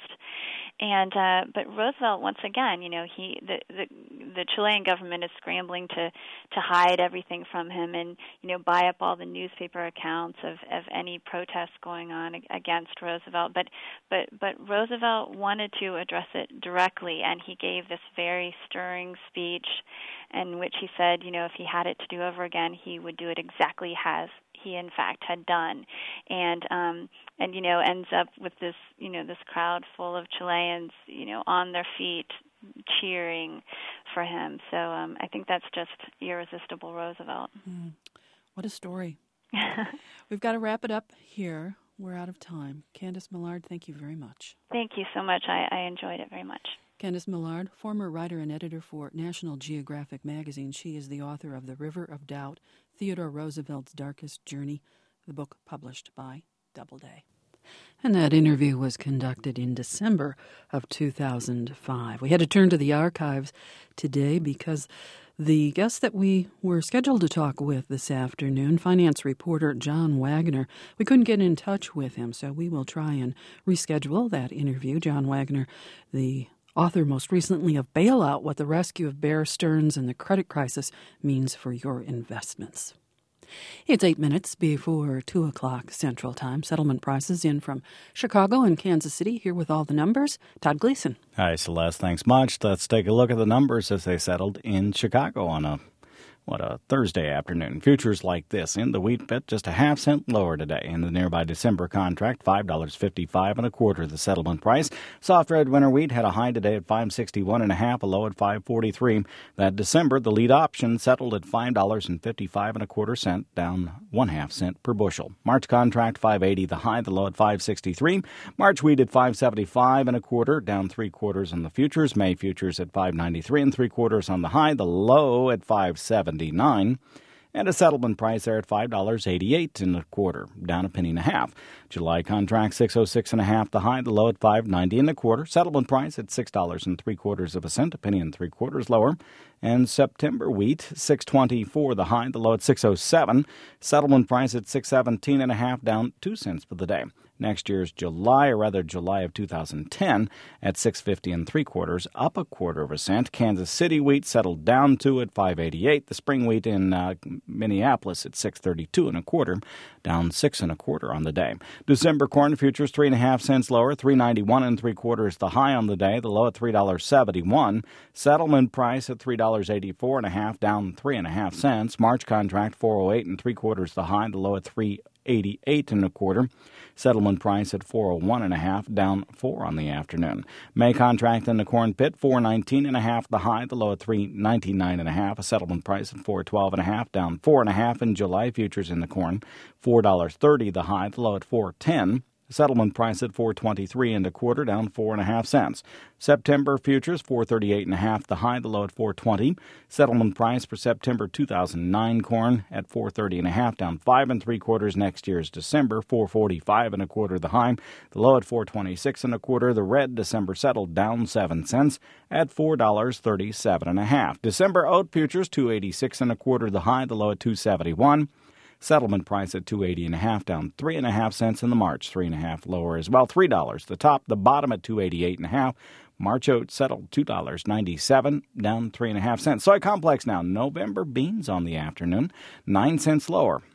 And uh, but Roosevelt, once again, you know, he the, the the Chilean government is scrambling to to hide everything from him, and you know, buy up all the newspaper accounts of, of any protests going on against Roosevelt. But but but Roosevelt wanted to address it directly, and he gave this very stirring speech, in which he said, you know, if he had it to do over again, he would do it exactly as he in fact had done, and um, and you know, ends up with this, you know, this crowd full of Chileans, you know, on their feet cheering for him. So um, I think that's just irresistible Roosevelt. Mm. What a story. We've got to wrap it up here. We're out of time. Candace Millard, thank you very much. Thank you so much. I, I enjoyed it very much. Candace Millard, former writer and editor for National Geographic magazine. She is the author of The River of Doubt, Theodore Roosevelt's Darkest Journey, the book published by Doubleday. And that interview was conducted in December of two thousand five. We had to turn to the archives today because the guest that we were scheduled to talk with this afternoon, finance reporter John Wagner, we couldn't get in touch with him, so we will try and reschedule that interview. John Wagner, the author most recently of Bailout, What the Rescue of Bear Stearns and the Credit Crisis Means for Your Investments. It's eight minutes before two o'clock Central Time. Settlement prices in from Chicago and Kansas City. Here with all the numbers, Todd Gleason. Hi, Celeste. Thanks much. Let's take a look at the numbers as they settled in Chicago on a What a Thursday afternoon. Futures like this. In the wheat bit, just a half cent lower today. In the nearby December contract, five dollars and fifty-five cents and a quarter the settlement price. Soft red winter wheat had a high today at five dollars and sixty-one cents and a half, a low at five dollars and forty-three cents. That December, the lead option settled at five dollars and fifty-five cents and a quarter cent, down one half cent per bushel. March contract, five dollars and eighty cents the high, the low at five dollars and sixty-three cents. March wheat at five dollars and seventy-five cents and a quarter, down three quarters on the futures. May futures at five dollars and ninety-three cents and three quarters on the high, the low at five dollars and seventy-nine cents. And a settlement price there at five dollars and eighty-eight cents and a quarter, down a penny and a half. July contract six oh six and a half the high, the low at five dollars and ninety cents and a quarter. Settlement price at six dollars and three quarters of a cent, a penny and three quarters lower. And September wheat six twenty-four the high, the low at six oh seven. Settlement price at six seventeen and a half, down two cents for the day. Next year's July, or rather July of two thousand ten, at six fifty and three quarters, up a quarter of a cent. Kansas City wheat settled down to at five eighty-eight. The spring wheat in uh, Minneapolis at six thirty-two and a quarter, down six and a quarter on the day. December corn futures three and a half cents lower, three ninety-one and three quarters the high on the day, the low at three dollars and seventy-one. Settlement price at three dollars and eighty-four and a half, down three and a half cents. March contract four oh eight and three quarters the high, the low at three eighty-eight and a quarter. Settlement price at four oh one and a half, down four on the afternoon. May contract in the corn pit four nineteen and a half the high, the low at three ninety-nine and a half. A settlement price at four twelve and a half, down four and a half. In July futures in the corn, four dollars and thirty the high, the low at four ten. Settlement price at four twenty-three and a quarter, down four and a half cents. September futures four thirty-eight and a half the high, the low at four twenty. Settlement price for September two thousand nine corn at four thirty and a half, down five and three quarters. Next year's December four forty-five and a quarter the high, the low at four twenty-six and a quarter. The red December settled down seven cents at four dollars and thirty-seven and a half. December oat futures two eighty-six and a quarter the high, the low at two seventy-one. Settlement price at two eighty and a half, down three and a half cents in the March, three and a half lower as well. Three dollars the top, the bottom at two eighty-eight and a half. March oats settled two dollars and ninety-seven, down three and a half cents. Soy complex now. November beans on the afternoon, nine cents lower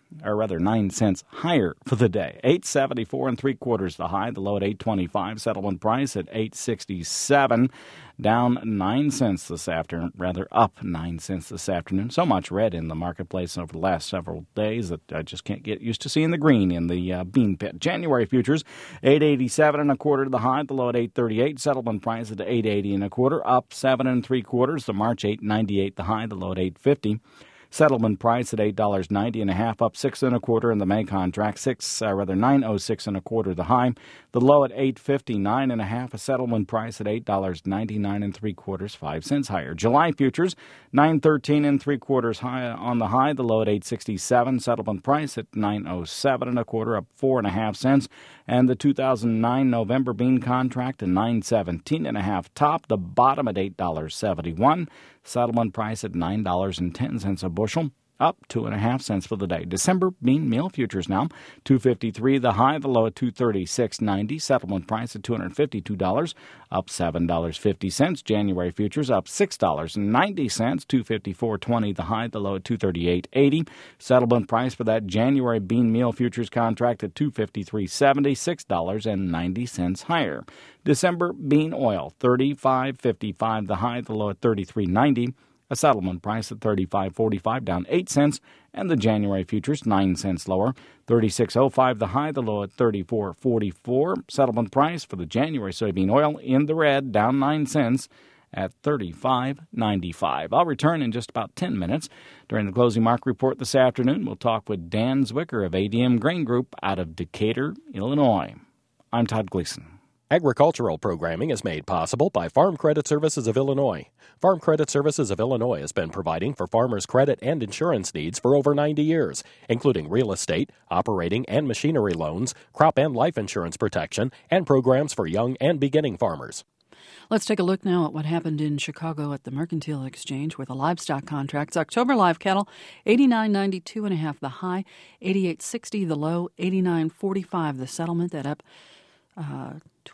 or rather nine cents higher for the day. eight seventy-four and three quarters the high, the low at eight twenty-five. Settlement price at eight sixty-seven, down nine cents this afternoon, rather up nine cents this afternoon. So much red in the marketplace over the last several days that I just can't get used to seeing the green in the uh, bean pit. January futures eight eighty-seven and a quarter the high, the low at eight thirty-eight. Settlement price at eight eighty and a quarter, up seven and three quarters. The March eight ninety-eight the high, the low at eight fifty. Settlement price at eight dollars ninety and a half, up six and a quarter in the May contract, six uh, rather nine oh six and a quarter the high, the low at eight fifty nine and a half. A settlement price at eight dollars ninety nine and three quarters, five cents higher. July futures nine thirteen and three quarters high on the high, the low at eight sixty seven. Settlement price at nine oh seven and a quarter, up four and a half cents. And the two thousand nine November bean contract at nine seventeen and a half top, the bottom at eight dollars seventy one. Settlement price at nine dollars and ten cents a bushel, up two and a half cents for the day. December bean meal futures now two fifty-three the high, the low at two thirty-six ninety. Settlement price at two hundred fifty-two dollars, up seven dollars and fifty cents. January futures up six dollars and ninety cents, two fifty-four twenty the high, the low at two thirty-eight eighty. Settlement price for that January bean meal futures contract at two fifty-three seventy, six dollars and ninety cents higher. December bean oil thirty-five fifty-five the high, the low at thirty-three ninety. A settlement price at thirty-five forty-five, down eight cents, and the January futures nine cents lower, thirty-six oh five the high, the low at thirty-four forty-four. Settlement price for the January soybean oil in the red, down nine cents at thirty-five ninety-five. I'll return in just about ten minutes. During the closing market report this afternoon, we'll talk with Dan Zwicker of A D M Grain Group out of Decatur, Illinois. I'm Todd Gleason. Agricultural programming is made possible by Farm Credit Services of Illinois. Farm Credit Services of Illinois has been providing for farmers' credit and insurance needs for over ninety years, including real estate, operating and machinery loans, crop and life insurance protection, and programs for young and beginning farmers. Let's take a look now at what happened in Chicago at the Mercantile Exchange with the livestock contracts. October live cattle, eighty-nine ninety-two and a half the high, eighty-eight sixty the low, eighty-nine forty-five the settlement. That up uh,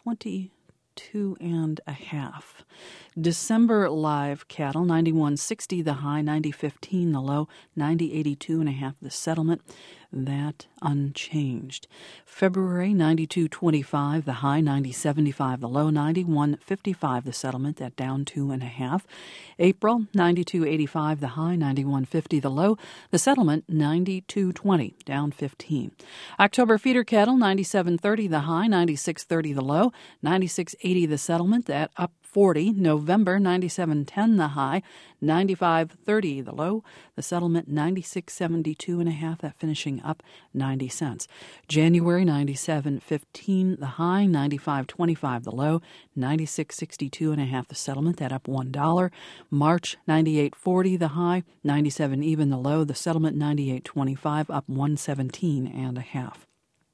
twenty-two and a half. December live cattle, ninety-one sixty the high, ninety fifteen the low, ninety eighty-two and a half the settlement. That unchanged. February, ninety-two twenty-five the high, ninety seventy-five the low, ninety-one fifty-five the settlement. That down two and a half. April, ninety-two eighty-five the high, ninety-one fifty the low, the settlement ninety-two twenty, down fifteen. October feeder cattle, ninety-seven thirty the high, ninety-six thirty the low, ninety-six eighty the settlement. That up forty. November, ninety-seven ten the high, ninety-five thirty the low, the settlement ninety-six seventy-two and a half, that finishing up ninety cents. January, ninety-seven fifteen the high, ninety-five twenty-five the low, ninety-six sixty-two and a half the settlement, that up one dollar. March, ninety-eight forty the high, ninety-seven even the low, the settlement ninety-eight twenty-five, up one seventeen and a half.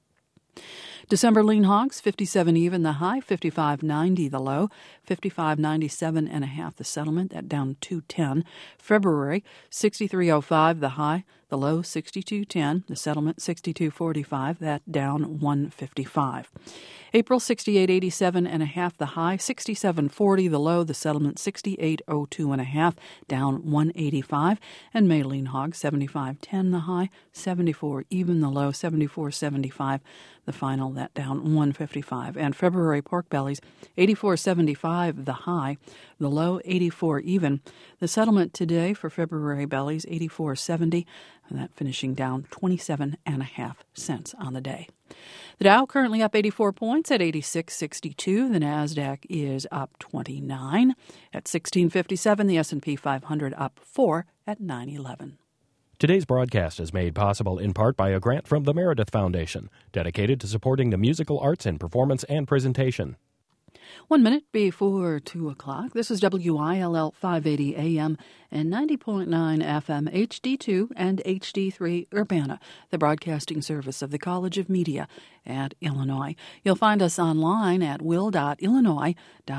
December lean hogs, fifty-seven even the high, fifty-five ninety the low, fifty-five ninety-seven and a half the settlement, that down two ten. February, sixty-three oh five the high, the low sixty-two ten, the settlement sixty-two forty-five, that down one fifty-five. April, sixty-eight eighty-seven and a half the high, sixty-seven forty the low, the settlement sixty-eight oh two and a half, down one eighty-five. And May lean hog, seventy-five ten the high, seventy-four even the low, seventy-four seventy-five the final, that down one fifty-five. And February pork bellies, eighty-four seventy-five the high, the low eighty-four even. The settlement today for February bellies, eighty-four seventy, and that finishing down twenty-seven and a half cents on the day. The Dow currently up eighty-four points at eighty-six sixty-two. The Nasdaq is up twenty-nine at sixteen fifty-seven. The S and P five hundred up four at nine eleven. Today's broadcast is made possible in part by a grant from the Meredith Foundation, dedicated to supporting the musical arts in performance and presentation. One minute before two o'clock. This is W I L L five eighty A M and ninety point nine F M, H D two and H D three Urbana, the broadcasting service of the College of Media at Illinois. You'll find us online at will dot illinois dot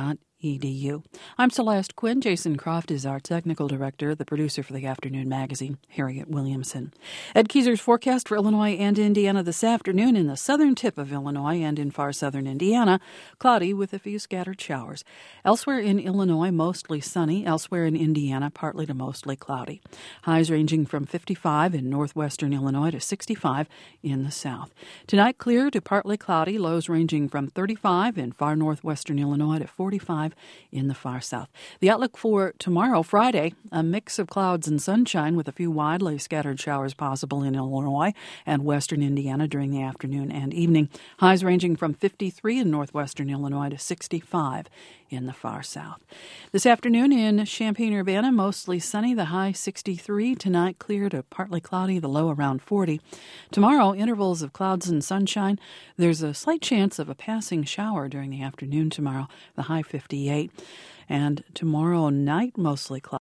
e d u. I'm Celeste Quinn. Jason Croft is our technical director, the producer for the afternoon magazine, Harriet Williamson. Ed Keezer's forecast for Illinois and Indiana this afternoon: in the southern tip of Illinois and in far southern Indiana, cloudy with a few scattered showers. Elsewhere in Illinois, mostly sunny. Elsewhere in Indiana, partly to mostly cloudy. Highs ranging from fifty-five in northwestern Illinois to sixty-five in the south. Tonight, clear to partly cloudy. Lows ranging from thirty-five in far northwestern Illinois to forty-five in the far south. The outlook for tomorrow, Friday: a mix of clouds and sunshine with a few widely scattered showers possible in Illinois and western Indiana during the afternoon and evening. Highs ranging from fifty-three in northwestern Illinois to sixty-five in the far south. This afternoon in Champaign-Urbana, mostly sunny, the high sixty-three. Tonight, clear to partly cloudy, the low around forty. Tomorrow, intervals of clouds and sunshine. There's a slight chance of a passing shower during the afternoon tomorrow, the high fifty-eight. And tomorrow night, mostly cloudy.